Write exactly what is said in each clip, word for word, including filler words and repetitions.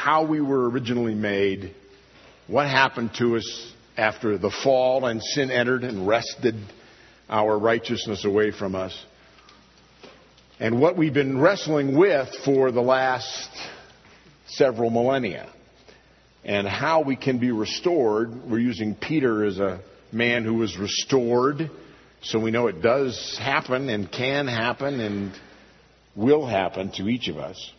how we were originally made, what happened to us after the fall and sin entered and wrested our righteousness away from us, and what we've been wrestling with for the last several millennia, and how we can be restored. We're using Peter as a man who was restored, so we know it does happen and can happen and will happen to each of us.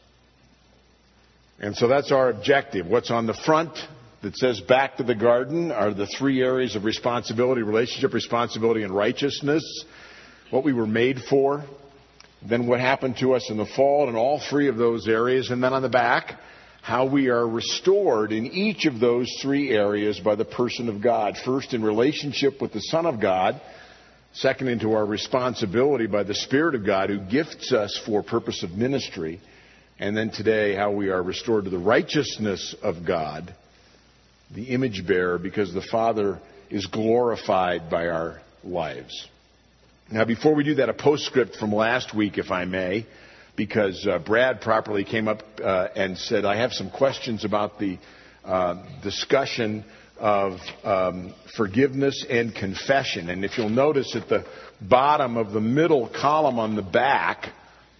And so that's our objective. What's on the front that says back to the garden are the three areas of responsibility: relationship, responsibility, and righteousness. What we were made for. Then what happened to us in the fall in all three of those areas. And then on the back, how we are restored in each of those three areas by the person of God. First, in relationship with the Son of God. Second, into our responsibility by the Spirit of God, who gifts us for purpose of ministry. And then today, how we are restored to the righteousness of God, the image bearer, because the Father is glorified by our lives. Now, before we do that, a postscript from last week, if I may, because uh, Brad properly came up uh, and said, I have some questions about the uh, discussion of um, forgiveness and confession. And if you'll notice at the bottom of the middle column on the back,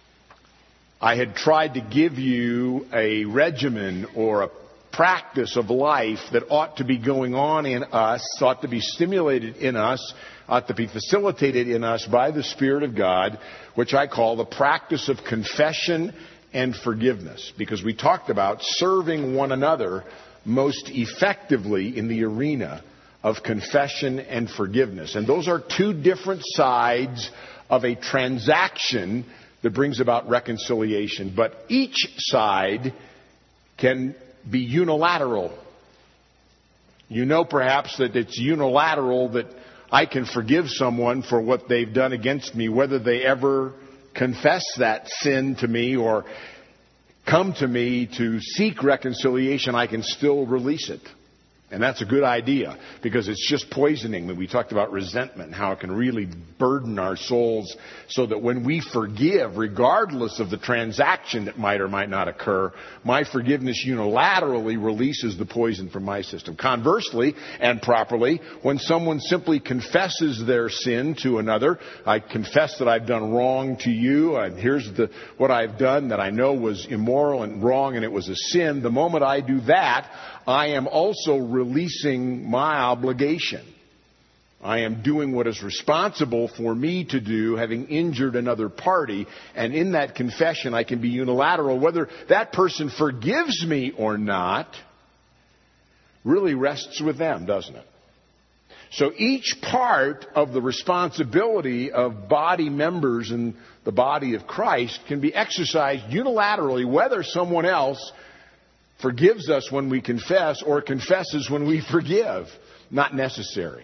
I had tried to give you a regimen or a practice of life that ought to be going on in us, ought to be stimulated in us, ought to be facilitated in us by the Spirit of God, which I call the practice of confession and forgiveness. Because we talked about serving one another most effectively in the arena of confession and forgiveness. And those are two different sides of a transaction that brings about reconciliation. But each side can be unilateral. You know perhaps that it's unilateral that I can forgive someone for what they've done against me, whether they ever confess that sin to me or come to me to seek reconciliation. I can still release it. And that's a good idea, because it's just poisoning. When we talked about resentment and how it can really burden our souls, so that when we forgive, regardless of the transaction that might or might not occur, my forgiveness unilaterally releases the poison from my system. Conversely, and properly, when someone simply confesses their sin to another, I confess that I've done wrong to you, and here's the, what I've done that I know was immoral and wrong and it was a sin. The moment I do that, I am also releasing my obligation. I am doing what is responsible for me to do, having injured another party. And in that confession, I can be unilateral. Whether that person forgives me or not really rests with them, doesn't it? So each part of the responsibility of body members in the body of Christ can be exercised unilaterally, whether someone else forgives us when we confess or confesses when we forgive. Not necessary.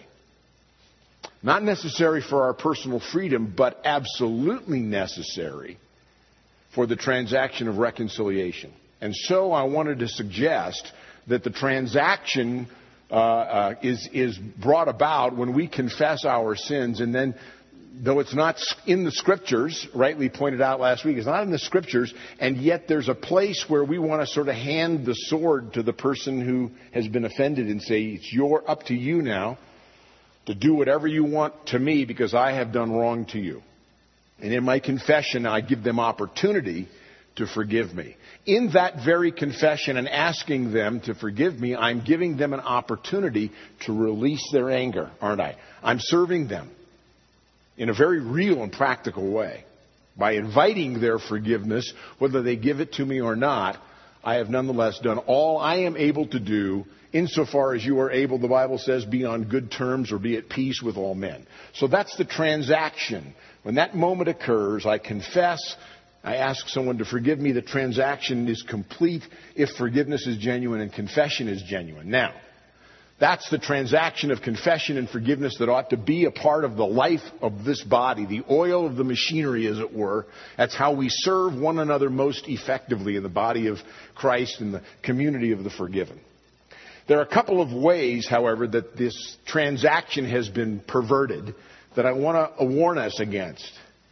Not necessary for our personal freedom, but absolutely necessary for the transaction of reconciliation. And so I wanted to suggest that the transaction uh, uh, is, is brought about when we confess our sins, and then, though it's not in the Scriptures, rightly pointed out last week, it's not in the Scriptures, and yet there's a place where we want to sort of hand the sword to the person who has been offended and say, it's your, up to you now to do whatever you want to me because I have done wrong to you. And in my confession, I give them opportunity to forgive me. In that very confession and asking them to forgive me, I'm giving them an opportunity to release their anger, aren't I? I'm serving them in a very real and practical way. By inviting their forgiveness, whether they give it to me or not, I have nonetheless done all I am able to do, insofar as you are able, the Bible says, be on good terms or be at peace with all men. So that's the transaction. When that moment occurs, I confess, I ask someone to forgive me. The transaction is complete if forgiveness is genuine and confession is genuine. Now, that's the transaction of confession and forgiveness that ought to be a part of the life of this body, the oil of the machinery, as it were. That's how we serve one another most effectively in the body of Christ and the community of the forgiven. There are a couple of ways, however, that this transaction has been perverted that I want to warn us against.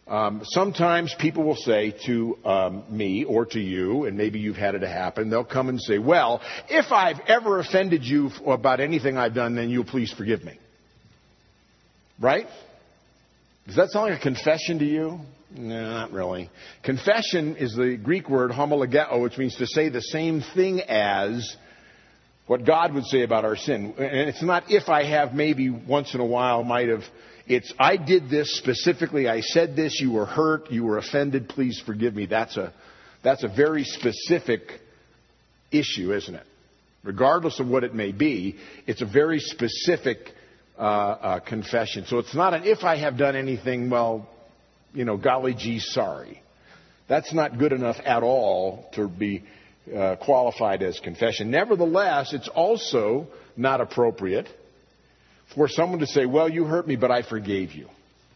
Um, sometimes people will say to um, me or to you, and maybe you've had it happen, they'll come and say, well, if I've ever offended you about anything I've done, then you'll please forgive me. Right? Does that sound like a confession to you? No, not really. Confession is the Greek word homologeo, which means to say the same thing as what God would say about our sin. And it's not if I have, maybe once in a while might have. It's I did this specifically. I said this. You were hurt. You were offended. Please forgive me. That's a, that's a very specific issue, isn't it? Regardless of what it may be, it's a very specific uh, uh, confession. So it's not an if I have done anything, well, you know, golly gee, sorry. That's not good enough at all to be uh, qualified as confession. Nevertheless, it's also not appropriate for someone to say, well, you hurt me, but I forgave you.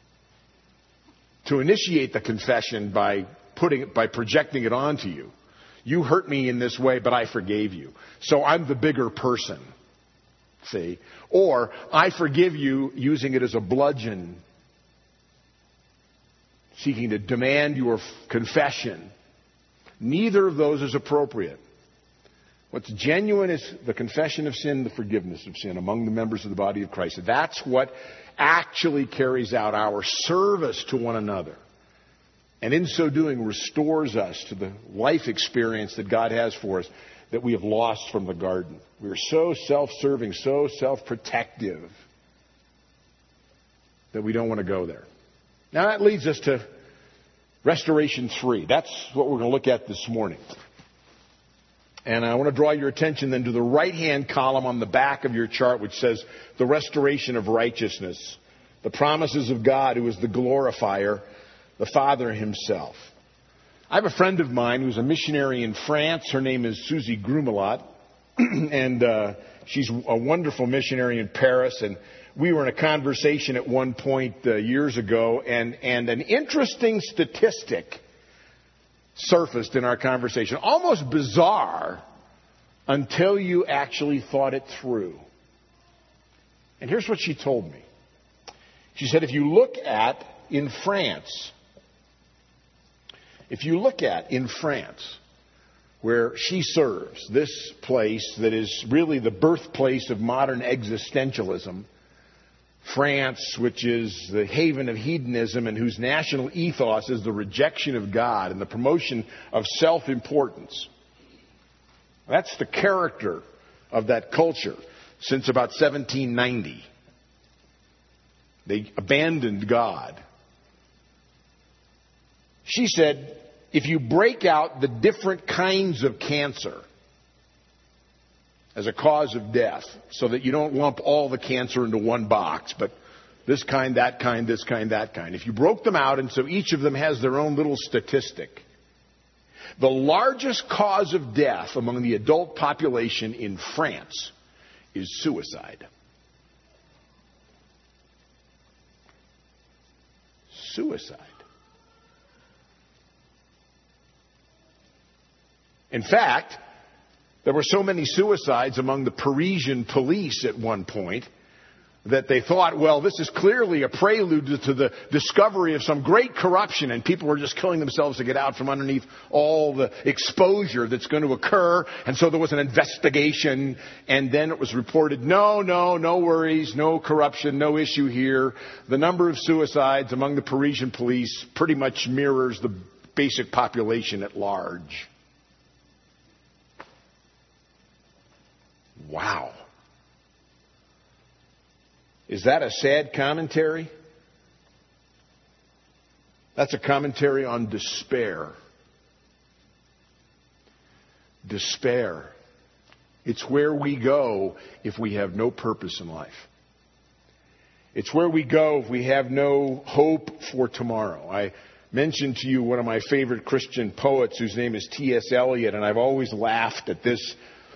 To initiate the confession by putting it, by projecting it onto you. You hurt me in this way, but I forgave you. So I'm the bigger person. See? Or I forgive you, using it as a bludgeon, seeking to demand your confession. Neither of those is appropriate. What's genuine is the confession of sin, the forgiveness of sin among the members of the body of Christ. That's what actually carries out our service to one another. And in so doing, restores us to the life experience that God has for us that we have lost from the garden. We are so self-serving, so self-protective that we don't want to go there. Now that leads us to Restoration three. That's what we're going to look at this morning. And I want to draw your attention then to the right-hand column on the back of your chart, which says the restoration of righteousness. The promises of God, who is the glorifier, the Father himself. I have a friend of mine who's a missionary in France. Her name is Susie Grumelot. and uh, she's a wonderful missionary in Paris. And we were in a conversation at one point uh, years ago. And, and an interesting statistic surfaced in our conversation. Almost bizarre until you actually thought it through. And here's what she told me. She said, if you look at in France, if you look at in France, where she serves, this place that is really the birthplace of modern existentialism, France, which is the haven of hedonism and whose national ethos is the rejection of God and the promotion of self-importance. That's the character of that culture since about seventeen ninety. They abandoned God. She said, if you break out the different kinds of cancer as a cause of death, so that you don't lump all the cancer into one box, but this kind, that kind, this kind, that kind. If you broke them out, and so each of them has their own little statistic, the largest cause of death among the adult population in France is suicide. Suicide. In fact, there were so many suicides among the Parisian police at one point that they thought, well, this is clearly a prelude to the discovery of some great corruption, and people were just killing themselves to get out from underneath all the exposure that's going to occur. And so there was an investigation, and then it was reported, no, no, no worries, no corruption, no issue here. The number of suicides among the Parisian police pretty much mirrors the basic population at large. Wow. Is that a sad commentary? That's a commentary on despair. Despair. It's where we go if we have no purpose in life. It's where we go if we have no hope for tomorrow. I mentioned to you one of my favorite Christian poets whose name is T S Eliot, and I've always laughed at this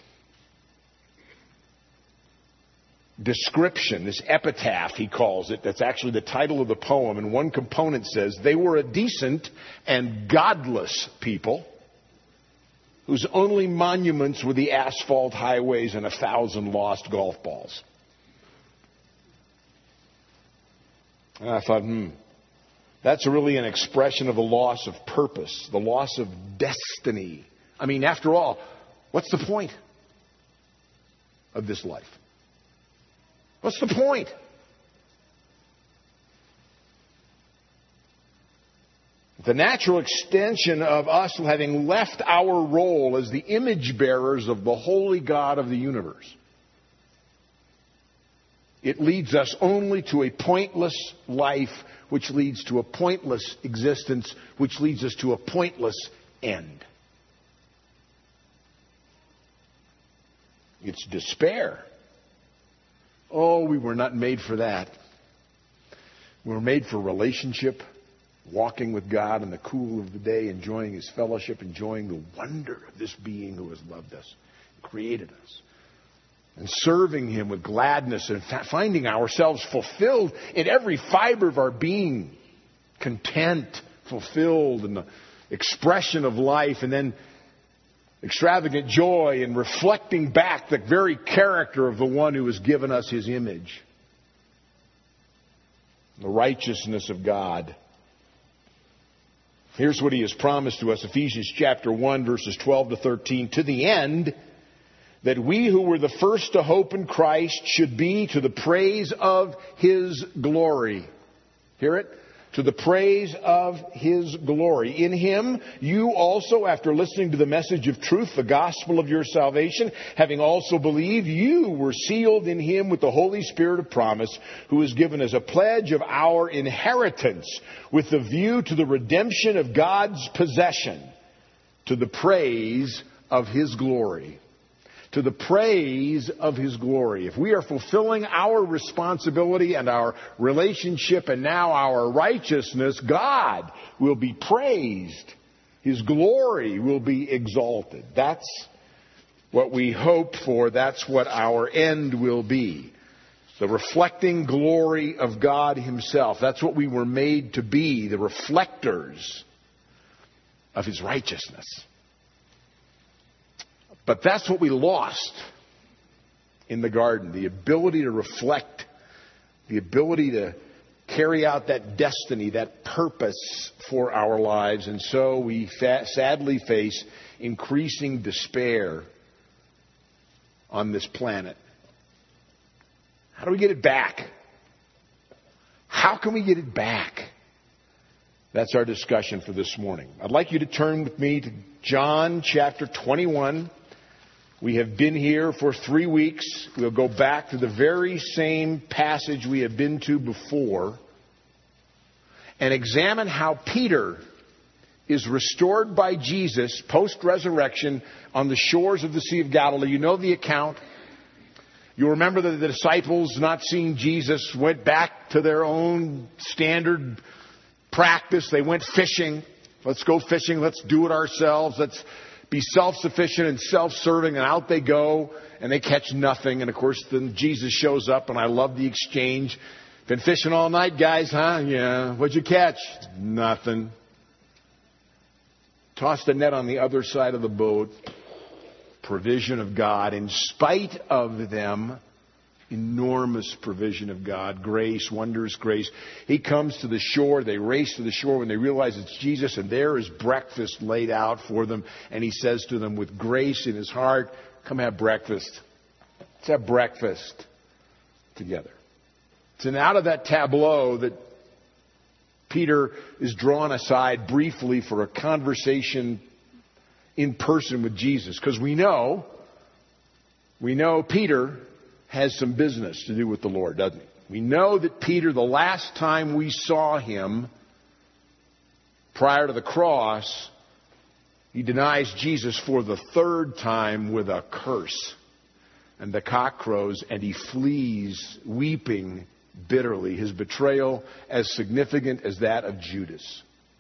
description, this epitaph, he calls it. That's actually the title of the poem. And one component says, they were a decent and godless people whose only monuments were the asphalt highways and a thousand lost golf balls. And I thought, hmm, That's really an expression of the loss of purpose, the loss of destiny. I mean, after all, what's the point of this life? What's the point? The natural extension of us having left our role as the image bearers of the holy God of the universe. It leads us only to a pointless life, which leads to a pointless existence, which leads us to a pointless end. It's despair. Oh, we were not made for that. We were made for relationship, walking with God in the cool of the day, enjoying His fellowship, enjoying the wonder of this being who has loved us, created us, and serving Him with gladness and fa- finding ourselves fulfilled in every fiber of our being, content, fulfilled in the expression of life, and then extravagant joy in reflecting back the very character of the one who has given us His image, the righteousness of God. Here's what He has promised to us, Ephesians chapter one, verses twelve to thirteen. To the end that we who were the first to hope in Christ should be to the praise of His glory. Hear it? To the praise of His glory. In Him, you also, after listening to the message of truth, the gospel of your salvation, having also believed, you were sealed in Him with the Holy Spirit of promise, who is given as a pledge of our inheritance, with the view to the redemption of God's possession, to the praise of His glory. To the praise of His glory. If we are fulfilling our responsibility and our relationship and now our righteousness, God will be praised. His glory will be exalted. That's what we hope for. That's what our end will be. The reflecting glory of God Himself. That's what we were made to be, the reflectors of His righteousness. But that's what we lost in the garden. The ability to reflect, the ability to carry out that destiny, that purpose for our lives. And so we fa- sadly face increasing despair on this planet. How do we get it back? How can we get it back? That's our discussion for this morning. I'd like you to turn with me to John chapter twenty-one. We have been here for three weeks. We'll go back to the very same passage we have been to before and examine how Peter is restored by Jesus post-resurrection on the shores of the Sea of Galilee. You know the account. You remember that the disciples, not seeing Jesus, went back to their own standard practice. They went fishing. Let's go fishing. Let's do it ourselves. Let's be self-sufficient and self-serving, and out they go, and they catch nothing. And of course, then Jesus shows up, and I love the exchange. Been fishing all night, guys, huh? Yeah. What'd you catch? Nothing. Tossed the net on the other side of the boat. Provision of God. In spite of them, enormous provision of God. Grace, wondrous grace. He comes to the shore. They race to the shore when they realize it's Jesus, and there is breakfast laid out for them. And He says to them with grace in His heart, come have breakfast. Let's have breakfast together. It's and out of that tableau that Peter is drawn aside briefly for a conversation in person with Jesus. Because we know, we know Peter has some business to do with the Lord, doesn't he? We know that Peter, the last time we saw him prior to the cross, he denies Jesus for the third time with a curse. And the cock crows and he flees weeping bitterly. His betrayal as significant as that of Judas.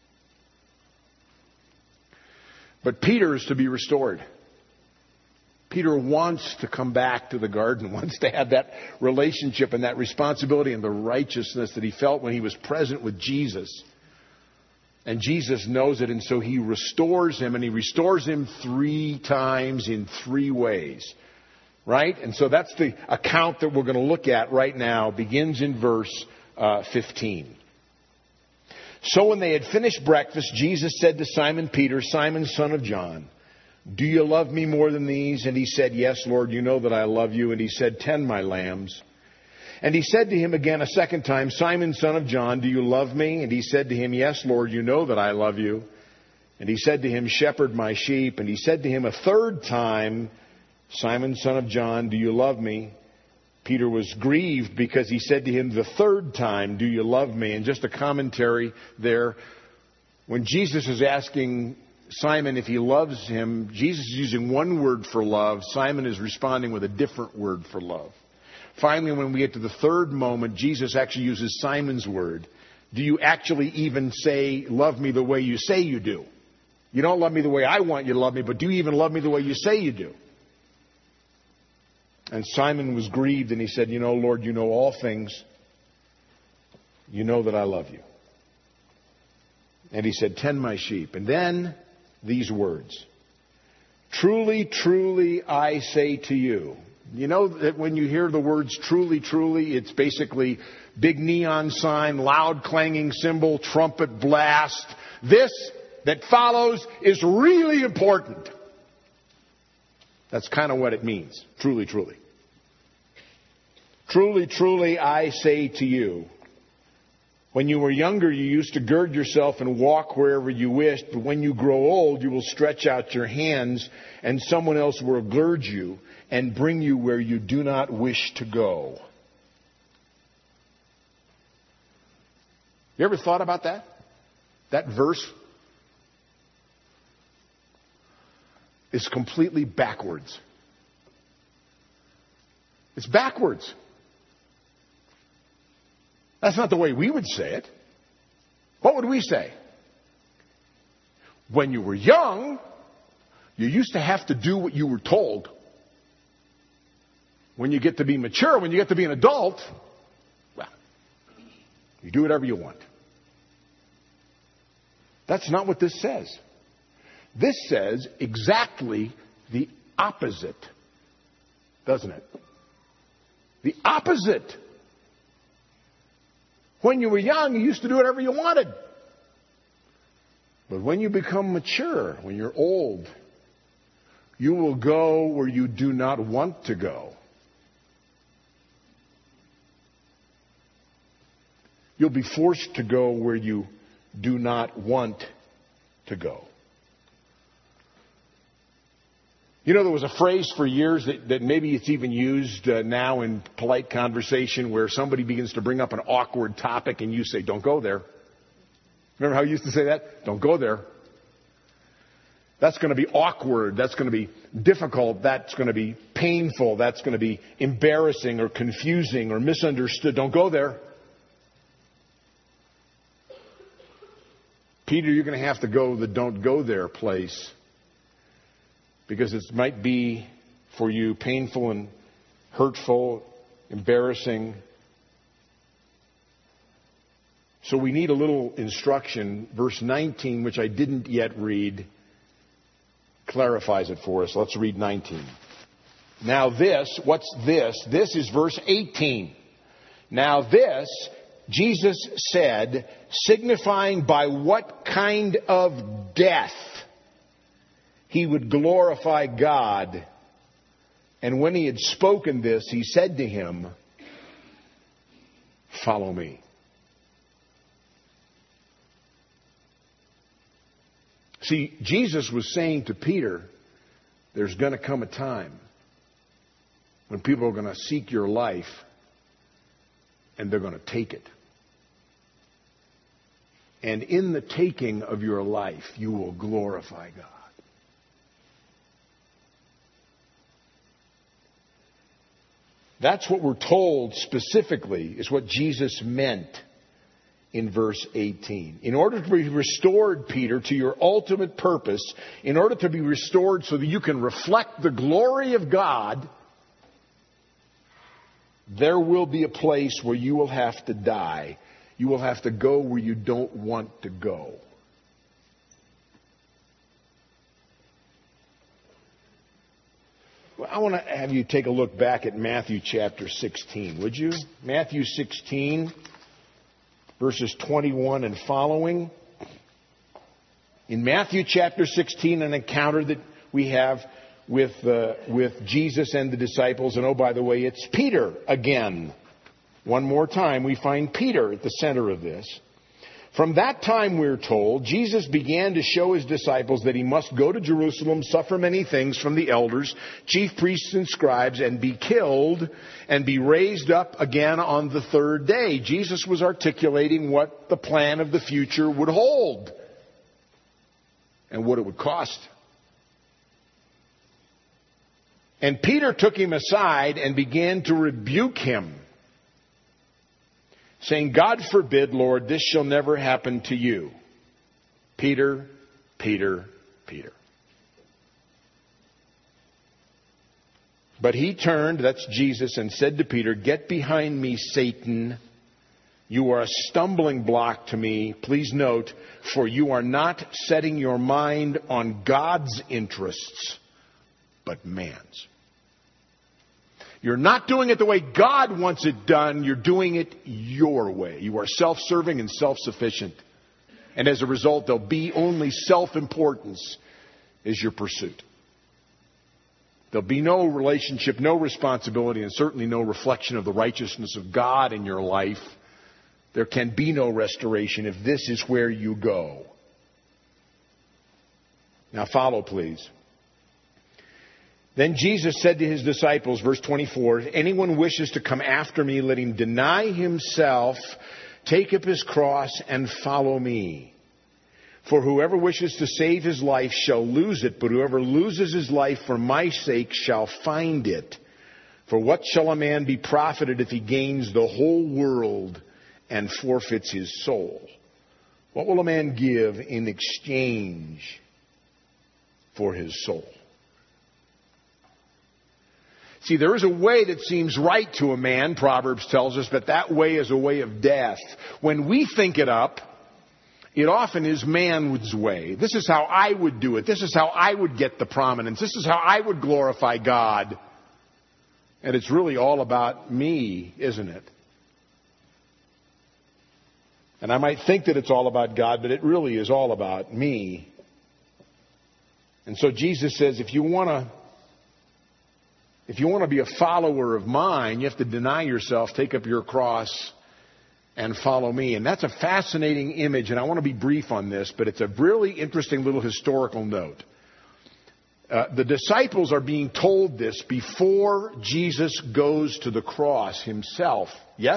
But Peter is to be restored. Peter wants to come back to the garden, wants to have that relationship and that responsibility and the righteousness that he felt when he was present with Jesus. And Jesus knows it, and so he restores him, and he restores him three times in three ways. Right? And so that's the account that we're going to look at right now. Begins in verse uh, fifteen. So when they had finished breakfast, Jesus said to Simon Peter, Simon, son of John, do you love me more than these? And he said, yes, Lord, you know that I love you. And he said, tend my lambs. And he said to him again a second time, Simon, son of John, do you love me? And he said to him, yes, Lord, you know that I love you. And he said to him, shepherd my sheep. And he said to him a third time, Simon, son of John, do you love me? Peter was grieved because he said to him the third time, do you love me? And just a commentary there. When Jesus is asking Simon if he loves him, Jesus is using one word for love. Simon is responding with a different word for love. Finally, when we get to the third moment, Jesus actually uses Simon's word. Do you actually even say, love me the way you say you do? You don't love me the way I want you to love me, but do you even love me the way you say you do? And Simon was grieved and he said, you know, Lord, you know all things. You know that I love you. And he said, tend my sheep. And then these words, truly, truly, I say to you. You know that when you hear the words truly, truly, it's basically big neon sign, loud clanging cymbal, trumpet blast. This that follows is really important. That's kind of what it means. Truly, truly. Truly, truly, I say to you. When you were younger, you used to gird yourself and walk wherever you wished. But when you grow old, you will stretch out your hands and someone else will gird you and bring you where you do not wish to go. You ever thought about that? That verse is completely backwards. It's backwards. That's not the way we would say it. What would we say? When you were young, you used to have to do what you were told. When you get to be mature, when you get to be an adult, well, you do whatever you want. That's not what this says. This says exactly the opposite, doesn't it? The opposite. When you were young, you used to do whatever you wanted. But when you become mature, when you're old, you will go where you do not want to go. You'll be forced to go where you do not want to go. You know, there was a phrase for years that, that maybe it's even used uh, now in polite conversation where somebody begins to bring up an awkward topic and you say, don't go there. Remember how you used to say that? Don't go there. That's going to be awkward. That's going to be difficult. That's going to be painful. That's going to be embarrassing or confusing or misunderstood. Don't go there. Peter, you're going to have to go the don't go there place. Because it might be for you painful and hurtful, embarrassing. So we need a little instruction. Verse nineteen, which I didn't yet read, clarifies it for us. Let's read nineteen. Now this, what's this? This is verse eighteen. Now this, Jesus said, signifying by what kind of death he would glorify God. And when he had spoken this, he said to him, follow me. See, Jesus was saying to Peter, there's going to come a time when people are going to seek your life and they're going to take it. And in the taking of your life, you will glorify God. That's what we're told specifically is what Jesus meant in verse eighteen. In order to be restored, Peter, to your ultimate purpose, in order to be restored so that you can reflect the glory of God, there will be a place where you will have to die. You will have to go where you don't want to go. I want to have you take a look back at Matthew chapter sixteen, would you? Matthew sixteen, verses twenty-one and following. In Matthew chapter sixteen, an encounter that we have with, uh, with Jesus and the disciples. And oh, by the way, it's Peter again. One more time, we find Peter at the center of this. From that time, we're told, Jesus began to show his disciples that he must go to Jerusalem, suffer many things from the elders, chief priests and scribes, and be killed, and be raised up again on the third day. Jesus was articulating what the plan of the future would hold and what it would cost. And Peter took him aside and began to rebuke him, saying, God forbid, Lord, this shall never happen to you. Peter, Peter, Peter. But he turned, that's Jesus, and said to Peter, get behind me, Satan. You are a stumbling block to me. Please note, for you are not setting your mind on God's interests, but man's. You're not doing it the way God wants it done. You're doing it your way. You are self-serving and self-sufficient. And as a result, there'll be only self-importance as your pursuit. There'll be no relationship, no responsibility, and certainly no reflection of the righteousness of God in your life. There can be no restoration if this is where you go. Now follow, please. Then Jesus said to his disciples, verse twenty-four, if anyone wishes to come after me, let him deny himself, take up his cross, and follow me. For whoever wishes to save his life shall lose it, but whoever loses his life for my sake shall find it. For what shall a man be profited if he gains the whole world and forfeits his soul? What will a man give in exchange for his soul? See, there is a way that seems right to a man, Proverbs tells us, but that way is a way of death. When we think it up, it often is man's way. This is how I would do it. This is how I would get the prominence. This is how I would glorify God. And it's really all about me, isn't it? And I might think that it's all about God, but it really is all about me. And so Jesus says, if you want to If you want to be a follower of mine, you have to deny yourself, take up your cross, and follow me. And that's a fascinating image, and I want to be brief on this, but it's a really interesting little historical note. Uh, the disciples are being told this before Jesus goes to the cross himself. Yes?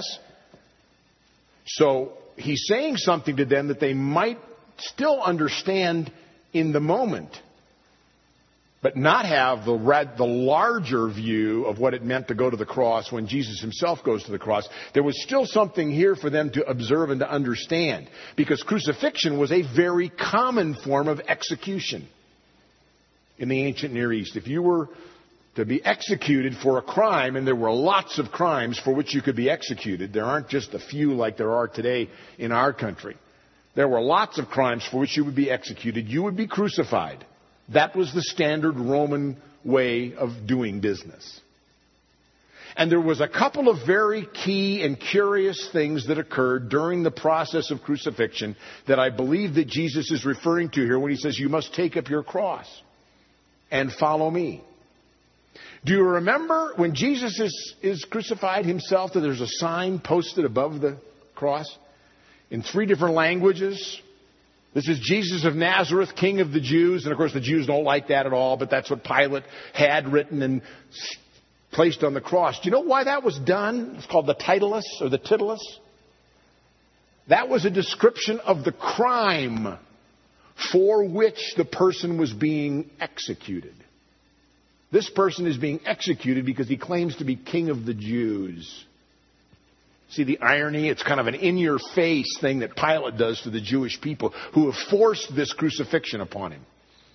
So he's saying something to them that they might still understand in the moment, but not have the red, the larger view of what it meant to go to the cross when Jesus himself goes to the cross. There was still something here for them to observe and to understand, because crucifixion was a very common form of execution in the ancient Near East. If you were to be executed for a crime, and there were lots of crimes for which you could be executed, there aren't just a few like there are today in our country. There were lots of crimes for which you would be executed. You would be crucified. That was the standard Roman way of doing business. And there was a couple of very key and curious things that occurred during the process of crucifixion that I believe that Jesus is referring to here when he says, you must take up your cross and follow me. Do you remember when Jesus is, is crucified himself that there's a sign posted above the cross in three different languages? This is Jesus of Nazareth, King of the Jews. And of course the Jews don't like that at all, but that's what Pilate had written and placed on the cross. Do you know why that was done? It's called the titulus or the titulus. That was a description of the crime for which the person was being executed. This person is being executed because he claims to be King of the Jews. See the irony? It's kind of an in-your-face thing that Pilate does to the Jewish people who have forced this crucifixion upon him.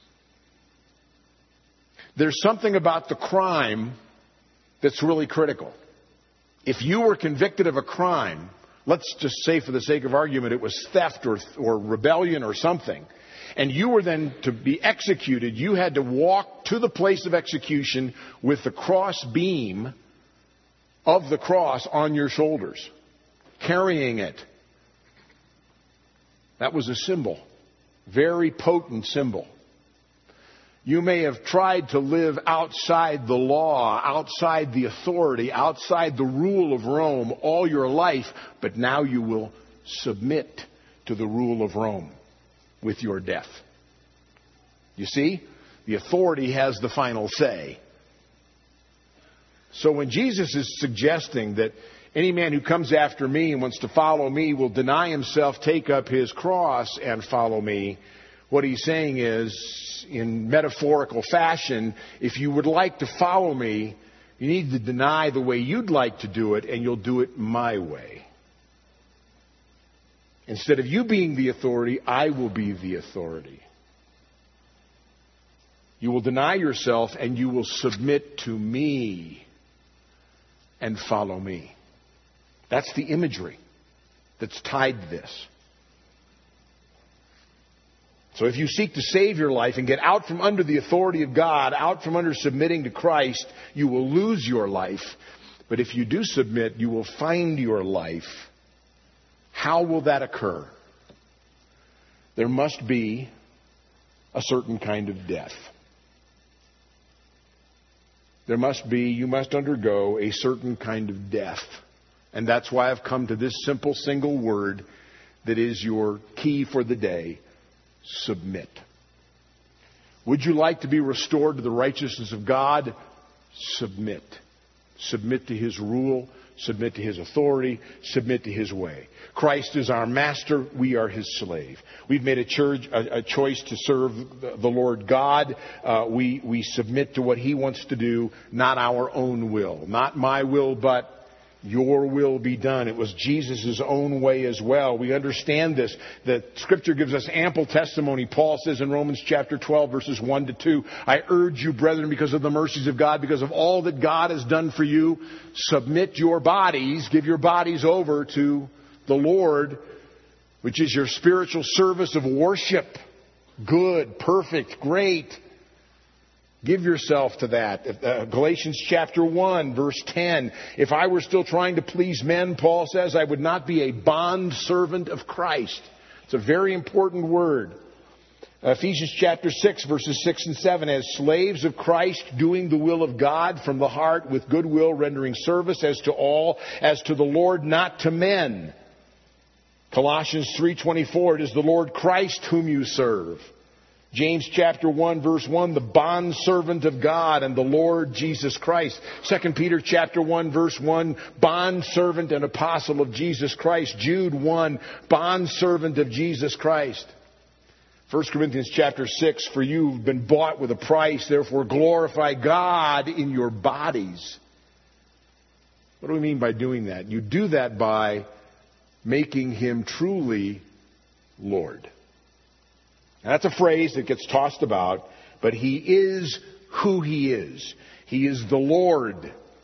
There's something about the crime that's really critical. If you were convicted of a crime, let's just say for the sake of argument it was theft or, or rebellion or something, and you were then to be executed, you had to walk to the place of execution with the cross beam of the cross on your shoulders, carrying it. That was a symbol. Very potent symbol. You may have tried to live outside the law, outside the authority, outside the rule of Rome all your life, but now you will submit to the rule of Rome with your death. You see, the authority has the final say. So when Jesus is suggesting that any man who comes after me and wants to follow me will deny himself, take up his cross, and follow me, what he's saying is, in metaphorical fashion, if you would like to follow me, you need to deny the way you'd like to do it, and you'll do it my way. Instead of you being the authority, I will be the authority. You will deny yourself, and you will submit to me and follow me. That's the imagery that's tied to this. So if you seek to save your life and get out from under the authority of God, out from under submitting to Christ, you will lose your life. But if you do submit, you will find your life. How will that occur? There must be a certain kind of death. There must be, you must undergo a certain kind of death. And that's why I've come to this simple single word that is your key for the day. Submit. Would you like to be restored to the righteousness of God? Submit. Submit to His rule. Submit to His authority. Submit to His way. Christ is our master. We are His slave. We've made a, church, a, a choice to serve the, the Lord God. Uh, we, we submit to what He wants to do, not our own will. Not my will, but your will be done. It was Jesus' own way as well. We understand this. The Scripture gives us ample testimony. Paul says in Romans chapter twelve, verses one to two, I urge you, brethren, because of the mercies of God, because of all that God has done for you, submit your bodies, give your bodies over to the Lord, which is your spiritual service of worship. Good, perfect, great. Give yourself to that. Uh, Galatians chapter one, verse ten. If I were still trying to please men, Paul says, I would not be a bond servant of Christ. It's a very important word. Ephesians chapter six, verses six and seven. As slaves of Christ, doing the will of God from the heart with good will, rendering service as to all, as to the Lord, not to men. Colossians three twenty-four. It is the Lord Christ whom you serve. James chapter one, verse one, the bondservant of God and the Lord Jesus Christ. Second Peter chapter one, verse one, bondservant and apostle of Jesus Christ. Jude one, bondservant of Jesus Christ. First Corinthians chapter six, for you have been bought with a price, therefore glorify God in your bodies. What do we mean by doing that? You do that by making Him truly Lord. Now, that's a phrase that gets tossed about, but He is who He is. He is the Lord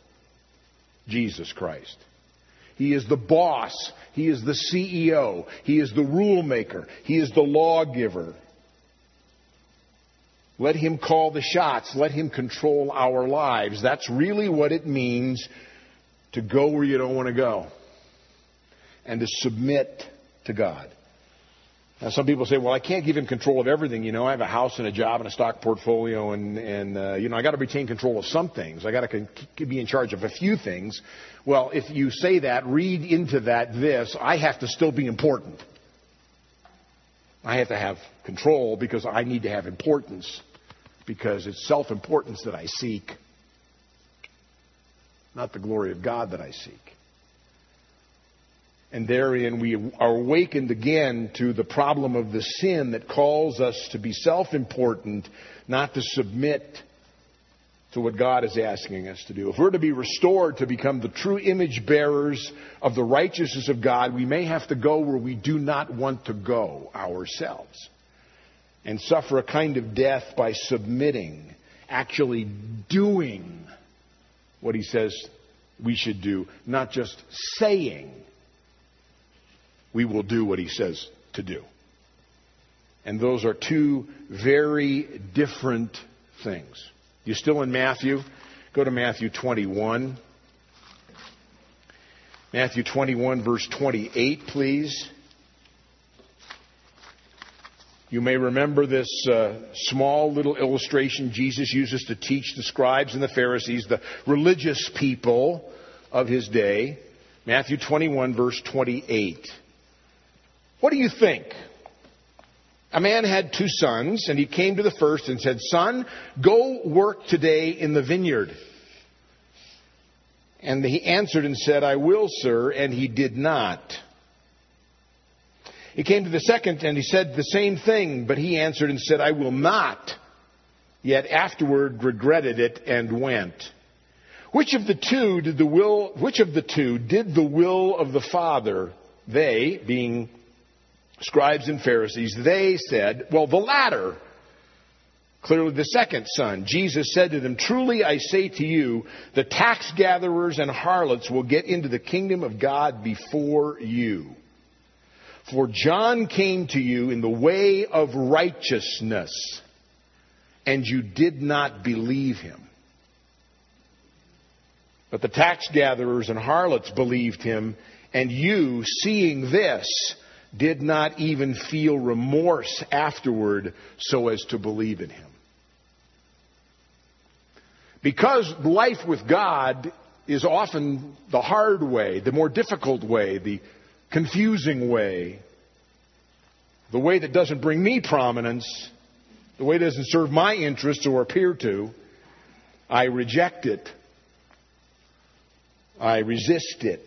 Jesus Christ. He is the boss. He is the C E O. He is the rule maker. He is the lawgiver. Let Him call the shots. Let Him control our lives. That's really what it means to go where you don't want to go and to submit to God. Now, some people say, well, I can't give Him control of everything. You know, I have a house and a job and a stock portfolio, and, and uh, you know, I got to retain control of some things. I got to con- be in charge of a few things. Well, if you say that, read into that this, I have to still be important. I have to have control because I need to have importance, because it's self-importance that I seek, not the glory of God that I seek. And therein we are awakened again to the problem of the sin that calls us to be self-important, not to submit to what God is asking us to do. If we're to be restored to become the true image bearers of the righteousness of God, we may have to go where we do not want to go ourselves and suffer a kind of death by submitting, actually doing what He says we should do, not just saying we will do what He says to do. And those are two very different things. You still in Matthew? Go to Matthew twenty-one. Matthew twenty-one, verse twenty-eight, please. You may remember this uh, small little illustration Jesus uses to teach the scribes and the Pharisees, the religious people of his day. Matthew twenty-one, verse twenty-eight. What do you think? A man had two sons, and he came to the first and said, "Son, go work today in the vineyard." And he answered and said, "I will, sir," and he did not. He came to the second, and he said the same thing, but he answered and said, "I will not." Yet afterward regretted it and went. Which of the two did the will, which of the two did the will of the Father? They, being scribes and Pharisees, they said, well, the latter. Clearly the second son. Jesus said to them, "Truly I say to you, the tax gatherers and harlots will get into the kingdom of God before you. For John came to you in the way of righteousness, and you did not believe him. But the tax gatherers and harlots believed him, and you, seeing this, did not even feel remorse afterward so as to believe in him." Because life with God is often the hard way, the more difficult way, the confusing way, the way that doesn't bring me prominence, the way that doesn't serve my interests or appear to, I reject it. I resist it.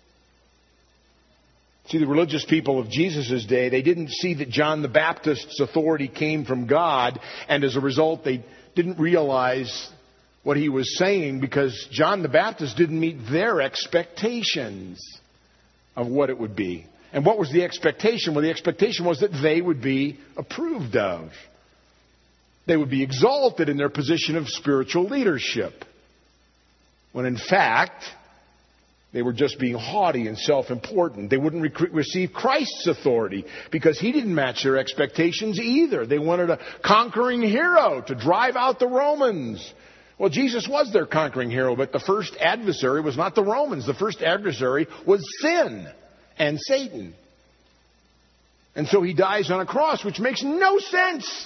See, the religious people of Jesus' day, they didn't see that John the Baptist's authority came from God, and as a result, they didn't realize what he was saying because John the Baptist didn't meet their expectations of what it would be. And what was the expectation? Well, the expectation was that they would be approved of. They would be exalted in their position of spiritual leadership. When in fact, they were just being haughty and self-important. They wouldn't rec- receive Christ's authority because he didn't match their expectations either. They wanted a conquering hero to drive out the Romans. Well, Jesus was their conquering hero, but the first adversary was not the Romans. The first adversary was sin and Satan. And so he dies on a cross, which makes no sense.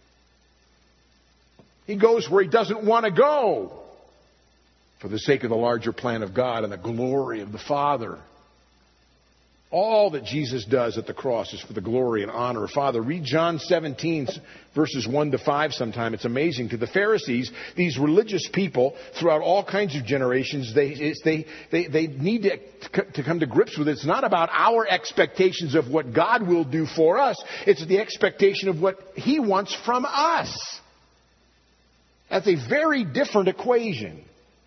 He goes where he doesn't want to go for the sake of the larger plan of God and the glory of the Father. All that Jesus does at the cross is for the glory and honor of Father. Read John seventeen, verses one to five sometime. It's amazing. To the Pharisees, these religious people, throughout all kinds of generations, they they they, they need to, to come to grips with it. It's not about our expectations of what God will do for us. It's the expectation of what He wants from us. That's a very different equation.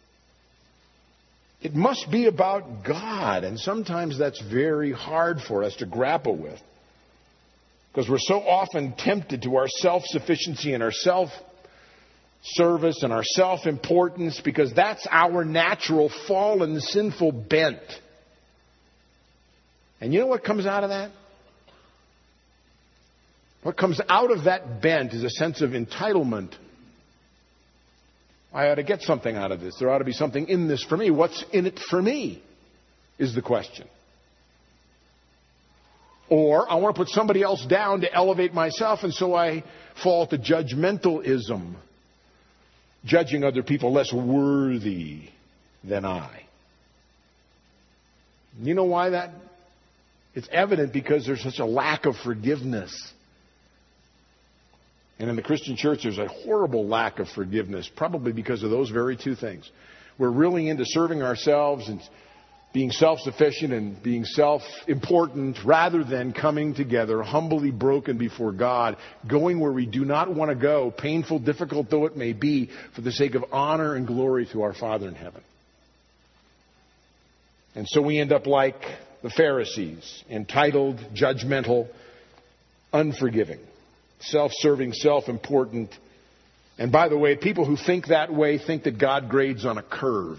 It must be about God, and sometimes that's very hard for us to grapple with because we're so often tempted to our self-sufficiency and our self-service and our self-importance because that's our natural fallen sinful bent. And you know what comes out of that? What comes out of that bent is a sense of entitlement. I ought to get something out of this. There ought to be something in this for me. What's in it for me is the question. Or I want to put somebody else down to elevate myself, and so I fall to judgmentalism, judging other people less worthy than I. You know why that? It's evident because there's such a lack of forgiveness. And in the Christian church, there's a horrible lack of forgiveness, probably because of those very two things. We're really into serving ourselves and being self-sufficient and being self-important rather than coming together, humbly broken before God, going where we do not want to go, painful, difficult though it may be, for the sake of honor and glory to our Father in heaven. And so we end up like the Pharisees, entitled, judgmental, unforgiving. Self-serving, self-important. And by the way, people who think that way think that God grades on a curve.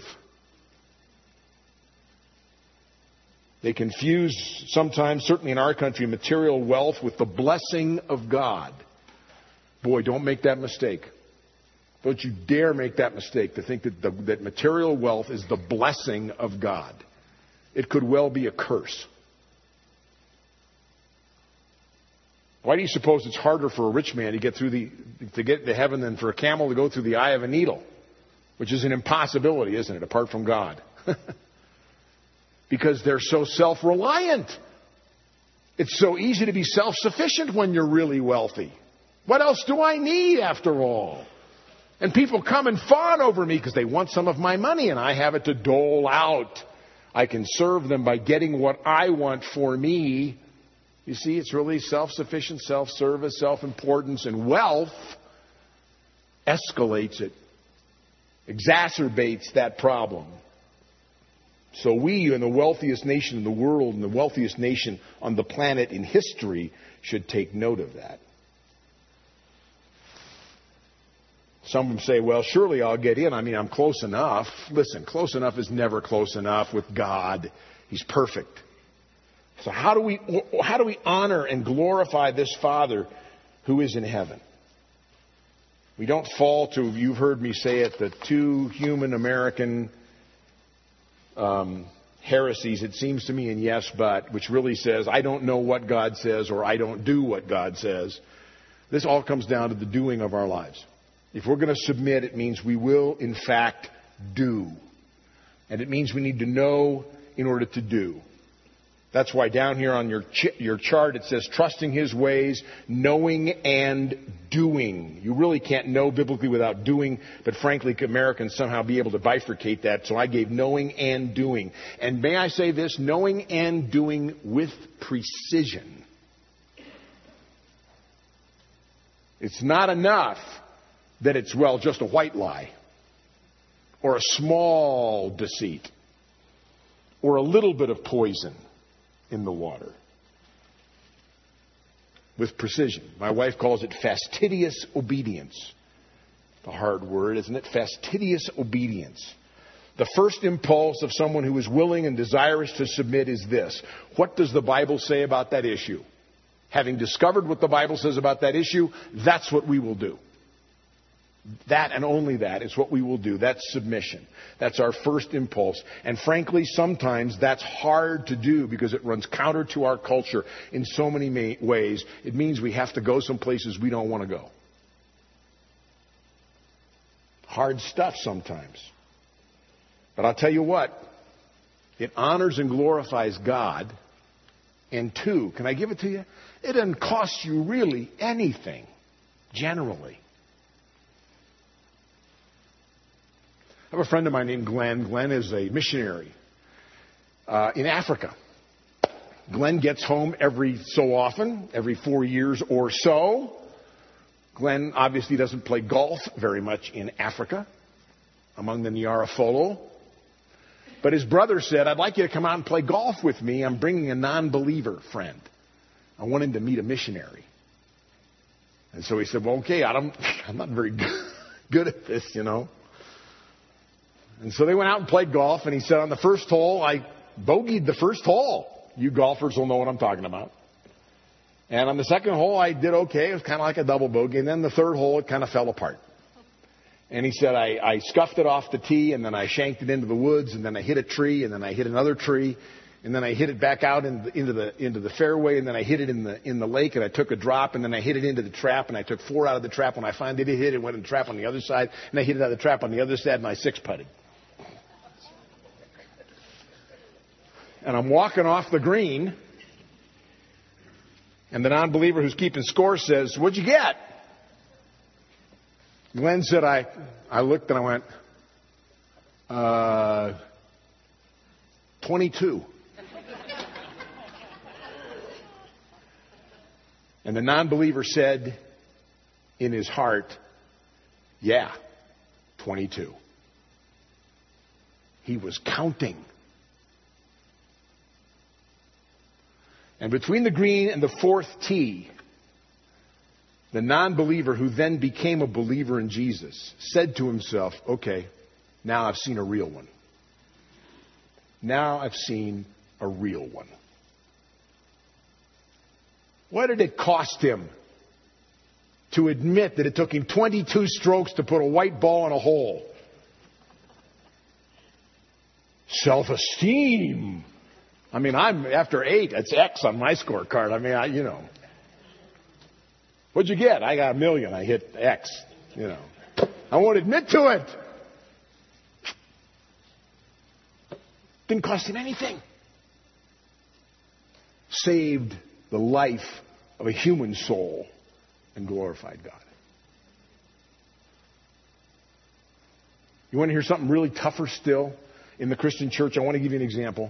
They confuse sometimes, certainly in our country, material wealth with the blessing of God. Boy, don't make that mistake. Don't you dare make that mistake to think that, the, that material wealth is the blessing of God. It could well be a curse. Why do you suppose it's harder for a rich man to get through the to get to heaven than for a camel to go through the eye of a needle? Which is an impossibility, isn't it, apart from God? Because they're so self-reliant. It's so easy to be self-sufficient when you're really wealthy. What else do I need, after all? And people come and fawn over me because they want some of my money, and I have it to dole out. I can serve them by getting what I want for me. You see, it's really self-sufficient, self-service, self-importance, and wealth escalates it, exacerbates that problem. So we, in the wealthiest nation in the world and the wealthiest nation on the planet in history, should take note of that. Some of them say, well, surely I'll get in. I mean, I'm close enough. Listen, close enough is never close enough with God. He's perfect. So how do we how do we honor and glorify this Father who is in heaven? We don't fall to, you've heard me say it, the two human American um, heresies, it seems to me, in yes, but, which really says, I don't know what God says, or I don't do what God says. This all comes down to the doing of our lives. If we're going to submit, it means we will, in fact, do. And it means we need to know in order to do. That's why down here on your ch- your chart it says trusting His ways, knowing and doing. You really can't know biblically without doing, but frankly, Americans somehow be able to bifurcate that. So I gave knowing and doing. And may I say this, knowing and doing with precision. It's not enough that it's, well, just a white lie, or a small deceit, or a little bit of poison in the water. With precision. My wife calls it fastidious obedience. The hard word, isn't it? Fastidious obedience. The first impulse of someone who is willing and desirous to submit is this. What does the Bible say about that issue? Having discovered what the Bible says about that issue, that's what we will do. That and only that is what we will do. That's submission. That's our first impulse. And frankly, sometimes that's hard to do because it runs counter to our culture in so many ways. It means we have to go some places we don't want to go. Hard stuff sometimes. But I'll tell you what, it honors and glorifies God. And two, can I give it to you? It doesn't cost you really anything, generally. I have a friend of mine named Glenn. Glenn is a missionary uh, in Africa. Glenn gets home every so often, every four years or so. Glenn obviously doesn't play golf very much in Africa, among the Nyarafolo. But his brother said, I'd like you to come out and play golf with me. I'm bringing a non-believer friend. I want him to meet a missionary. And so he said, well, okay, I don't, I'm not very good at this, you know. And so they went out and played golf, and he said, on the first hole, I bogeyed the first hole. You golfers will know what I'm talking about. And on the second hole, I did okay. It was kind of like a double bogey. And then the third hole, it kind of fell apart. And he said, I, I scuffed it off the tee, and then I shanked it into the woods, and then I hit a tree, and then I hit another tree, and then I hit it back out in the, into the into the fairway, and then I hit it in the in the lake, and I took a drop, and then I hit it into the trap, and I took four out of the trap. When I finally did hit it, it went in the trap on the other side, and I hit it out of the trap on the other side, and I six-putted. And I'm walking off the green, and the non-believer who's keeping score says, what'd you get? Glenn said, I, I looked and I went, uh, twenty-two. And the non-believer said in his heart, yeah, twenty-two. He was counting. And between the green and the fourth tee, the non-believer, who then became a believer in Jesus, said to himself, okay, now I've seen a real one. Now I've seen a real one. What did it cost him to admit that it took him twenty-two strokes to put a white ball in a hole? Self-esteem. I mean, I'm after eight, it's X on my scorecard. I mean, I, you know. What'd you get? I got a million. I hit X. You know, I won't admit to it. Didn't cost him anything. Saved the life of a human soul and glorified God. You want to hear something really tougher still in the Christian church? I want to give you an example.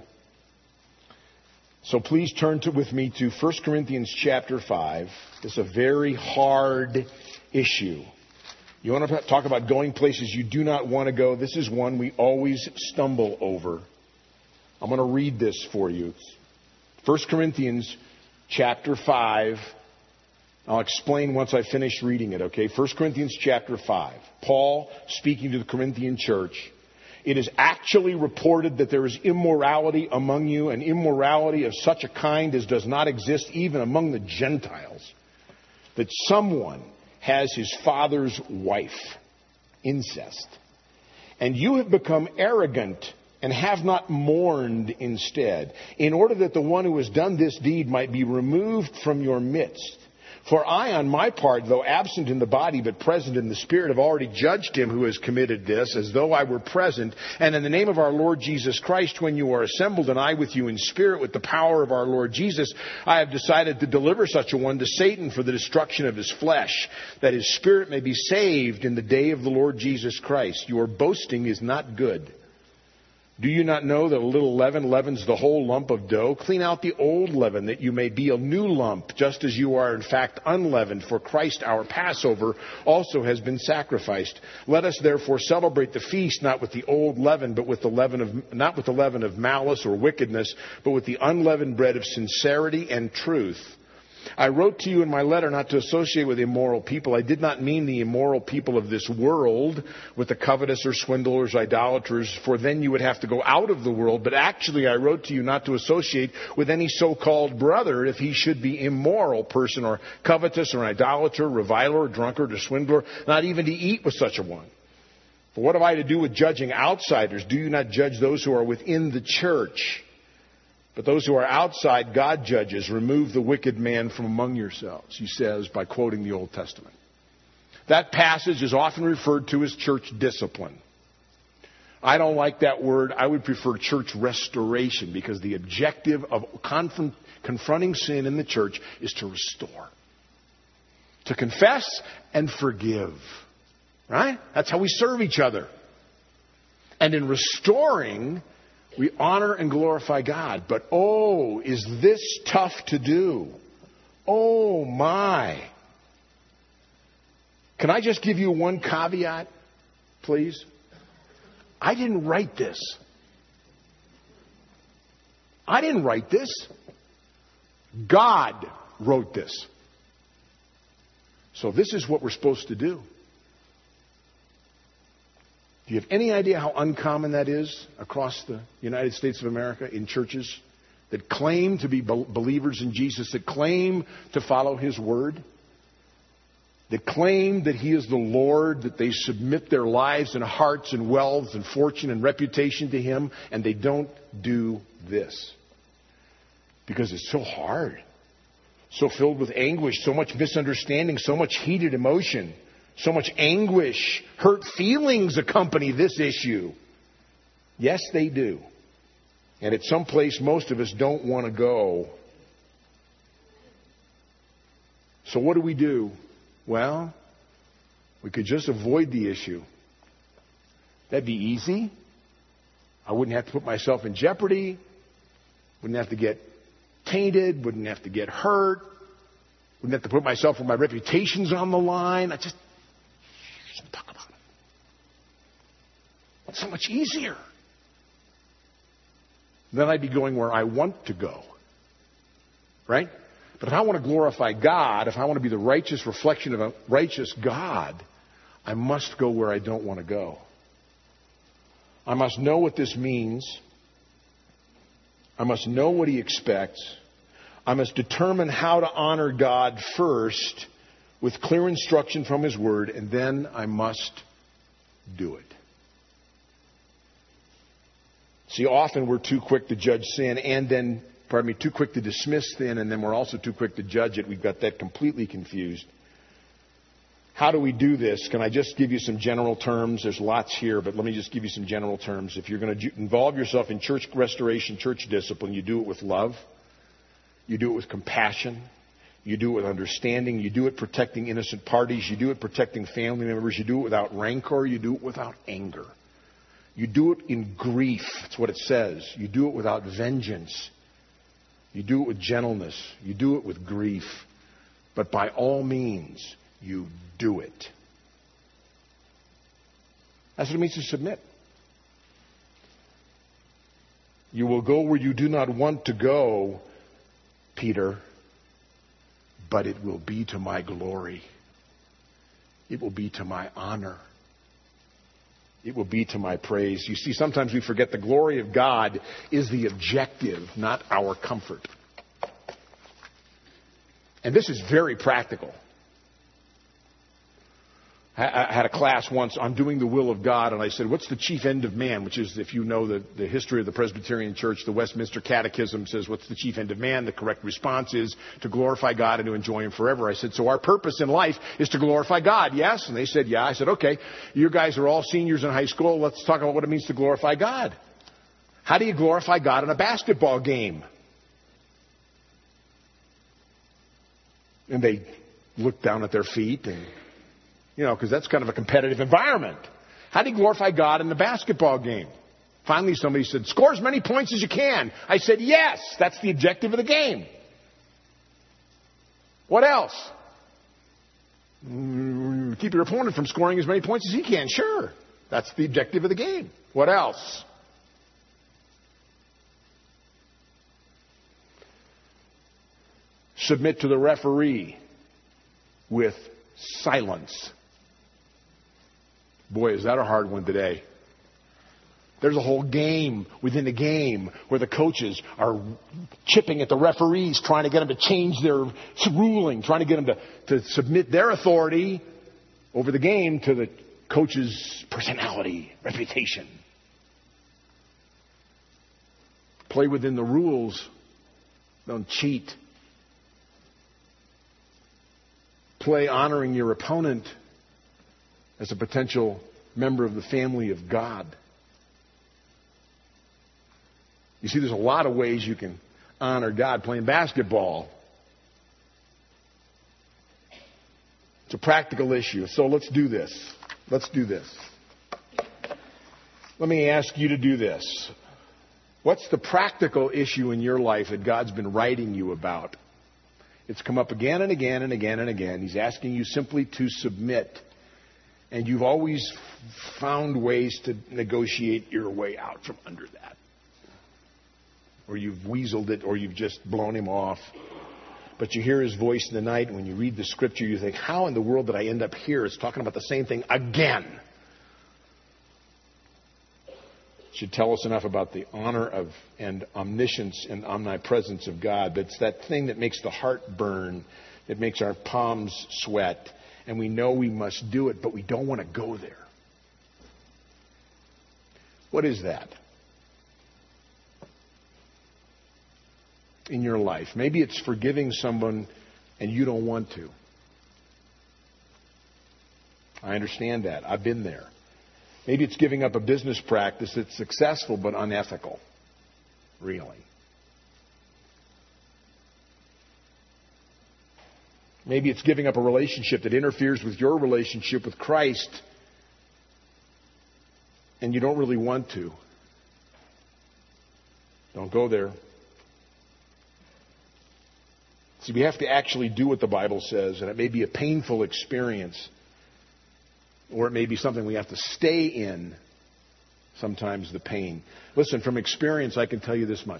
So please turn to, with me to First Corinthians chapter five. This is a very hard issue. You want to talk about going places you do not want to go? This is one we always stumble over. I'm going to read this for you. First Corinthians chapter five. I'll explain once I finish reading it, okay? First Corinthians chapter five. Paul speaking to the Corinthian church. It is actually reported that there is immorality among you, and immorality of such a kind as does not exist even among the Gentiles. That someone has his father's wife. Incest. And you have become arrogant and have not mourned instead, in order that the one who has done this deed might be removed from your midst. For I, on my part, though absent in the body but present in the spirit, have already judged him who has committed this, as though I were present. And in the name of our Lord Jesus Christ, when you are assembled, and I with you in spirit, with the power of our Lord Jesus, I have decided to deliver such a one to Satan for the destruction of his flesh, that his spirit may be saved in the day of the Lord Jesus Christ. Your boasting is not good. Do you not know that a little leaven leavens the whole lump of dough? Clean out the old leaven, that you may be a new lump, just as you are in fact unleavened. For Christ our Passover also has been sacrificed. Let us therefore celebrate the feast not with the old leaven, but with the leaven of not with the leaven of malice or wickedness, but with the unleavened bread of sincerity and truth. I wrote to you in my letter not to associate with immoral people. I did not mean the immoral people of this world, with the covetous or swindlers, idolaters, for then you would have to go out of the world. But actually I wrote to you not to associate with any so-called brother if he should be immoral person, or covetous, or idolater, reviler, or drunkard, or swindler, not even to eat with such a one. For what have I to do with judging outsiders? Do you not judge those who are within the church? But those who are outside, God judges. Remove the wicked man from among yourselves, he says, by quoting the Old Testament. That passage is often referred to as church discipline. I don't like that word. I would prefer church restoration, because the objective of confront, confronting sin in the church is to restore, to confess and forgive. Right? That's how we serve each other. And in restoring, we honor and glorify God. But oh, is this tough to do? Oh my. Can I just give you one caveat, please? I didn't write this. I didn't write this. God wrote this. So this is what we're supposed to do. Do you have any idea how uncommon that is across the United States of America in churches that claim to be believers in Jesus, that claim to follow his word, that claim that he is the Lord, that they submit their lives and hearts and wealth and fortune and reputation to him, and they don't do this? Because it's so hard, so filled with anguish, so much misunderstanding, so much heated emotion. So much anguish, hurt feelings accompany this issue. Yes, they do. And it's someplace most of us don't want to go. So what do we do? Well, we could just avoid the issue. That'd be easy. I wouldn't have to put myself in jeopardy. Wouldn't have to get tainted. Wouldn't have to get hurt. Wouldn't have to put myself or my reputation's on the line. I just don't talk about it. It's so much easier. Then I'd be going where I want to go. Right? But if I want to glorify God, if I want to be the righteous reflection of a righteous God, I must go where I don't want to go. I must know what this means. I must know what he expects. I must determine how to honor God first, with clear instruction from his word, and then I must do it. See, often we're too quick to judge sin, and then, pardon me, too quick to dismiss sin, and then we're also too quick to judge it. We've got that completely confused. How do we do this? Can I just give you some general terms? There's lots here, but let me just give you some general terms. If you're going to involve yourself in church restoration, church discipline, you do it with love. You do it with compassion. You do it with understanding. You do it protecting innocent parties. You do it protecting family members. You do it without rancor. You do it without anger. You do it in grief. That's what it says. You do it without vengeance. You do it with gentleness. You do it with grief. But by all means, you do it. That's what it means to submit. You will go where you do not want to go, Peter, but it will be to my glory. It will be to my honor. It will be to my praise. You see, sometimes we forget the glory of God is the objective, not our comfort. And this is very practical. I had a class once on doing the will of God, and I said, what's the chief end of man? Which is, if you know the, the history of the Presbyterian Church, the Westminster Catechism says, what's the chief end of man? The correct response is to glorify God and to enjoy Him forever. I said, so our purpose in life is to glorify God, yes? And they said, yeah. I said, okay, you guys are all seniors in high school. Let's talk about what it means to glorify God. How do you glorify God in a basketball game? And they looked down at their feet and... You know, because that's kind of a competitive environment. How do you glorify God in the basketball game? Finally, somebody said, score as many points as you can. I said, yes, that's the objective of the game. What else? Mm, keep your opponent from scoring as many points as he can. Sure, that's the objective of the game. What else? Submit to the referee with silence. Boy, is that a hard one today. There's a whole game within the game where the coaches are chipping at the referees, trying to get them to change their ruling, trying to get them to, to submit their authority over the game to the coach's personality, reputation. Play within the rules. Don't cheat. Play honoring your opponent as a potential member of the family of God. You see, there's a lot of ways you can honor God playing basketball. It's a practical issue. So let's do this. Let's do this. Let me ask you to do this. What's the practical issue in your life that God's been writing you about? It's come up again and again and again and again. He's asking you simply to submit. And you've always found ways to negotiate your way out from under that. Or you've weaseled it, or you've just blown him off. But you hear his voice in the night, and when you read the scripture, you think, how in the world did I end up here? It's talking about the same thing again. It should tell us enough about the honor of and omniscience and omnipresence of God. But it's that thing that makes the heart burn, that makes our palms sweat. And we know we must do it, but we don't want to go there. What is that in your life? Maybe it's forgiving someone and you don't want to. I understand that. I've been there. Maybe it's giving up a business practice that's successful but unethical. Really. Maybe it's giving up a relationship that interferes with your relationship with Christ and you don't really want to. Don't go there. See, we have to actually do what the Bible says, and it may be a painful experience, or it may be something we have to stay in, sometimes the pain. Listen, from experience, I can tell you this much.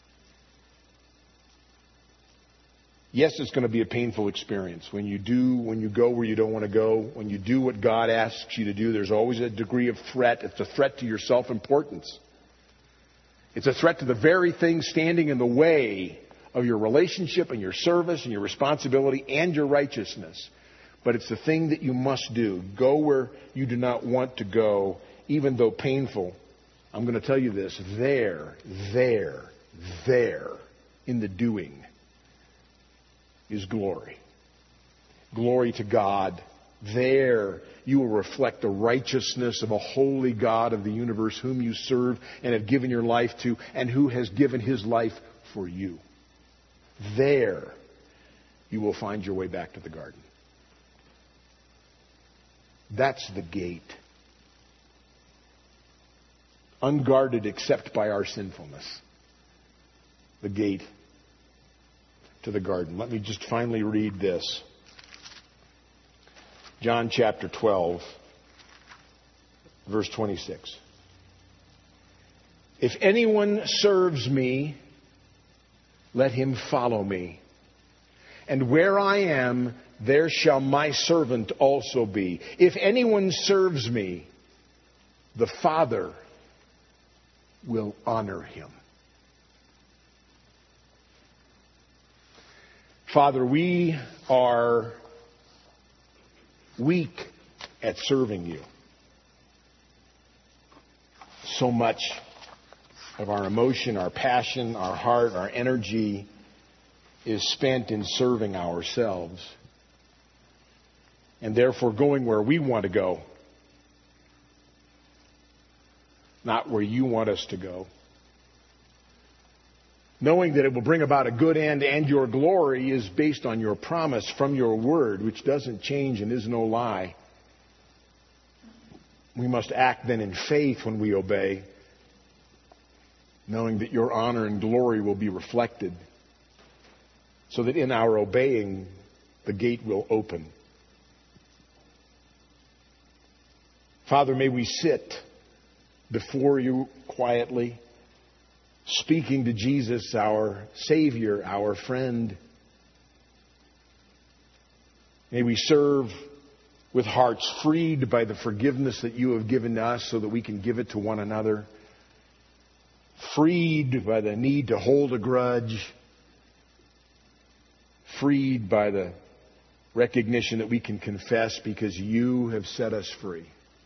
Yes, it's going to be a painful experience. When you do, when you go where you don't want to go, when you do what God asks you to do, there's always a degree of threat. It's a threat to your self-importance. It's a threat to the very thing standing in the way of your relationship and your service and your responsibility and your righteousness. But it's the thing that you must do. Go where you do not want to go, even though painful. I'm going to tell you this. There, there, there, in the doing is glory. Glory to God There you will reflect the righteousness of a holy God of the universe whom you serve and have given your life to, and who has given his life for you. There you will find your way back to the garden. That's the gate. Unguarded except by our sinfulness. The gate to the garden. Let me just finally read this. John chapter twelve, verse twenty-six. If anyone serves me, let him follow me. And where I am, there shall my servant also be. If anyone serves me, the Father will honor him. Father, we are weak at serving you. So much of our emotion, our passion, our heart, our energy is spent in serving ourselves. And therefore going where we want to go, not where you want us to go. Knowing that it will bring about a good end and your glory is based on your promise from your word, which doesn't change and is no lie. We must act then in faith when we obey, knowing that your honor and glory will be reflected, so that in our obeying, the gate will open. Father, may we sit before you quietly, speaking to Jesus, our Savior, our friend. May we serve with hearts freed by the forgiveness that you have given to us so that we can give it to one another. Freed by the need to hold a grudge. Freed by the recognition that we can confess because you have set us free.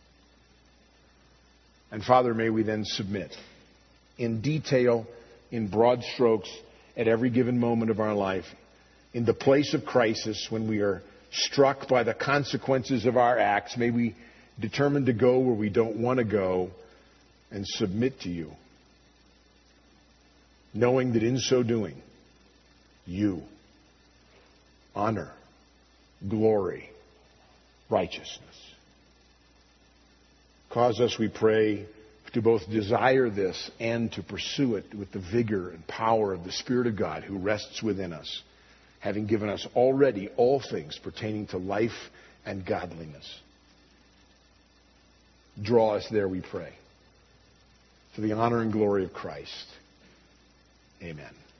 And Father, may we then submit in detail, in broad strokes, at every given moment of our life, in the place of crisis when we are struck by the consequences of our acts. May we determine to go where we don't want to go and submit to you, knowing that in so doing, you honor, glory, righteousness. Cause us, we pray, to both desire this and to pursue it with the vigor and power of the Spirit of God who rests within us, having given us already all things pertaining to life and godliness. Draw us there, we pray, for the honor and glory of Christ. Amen.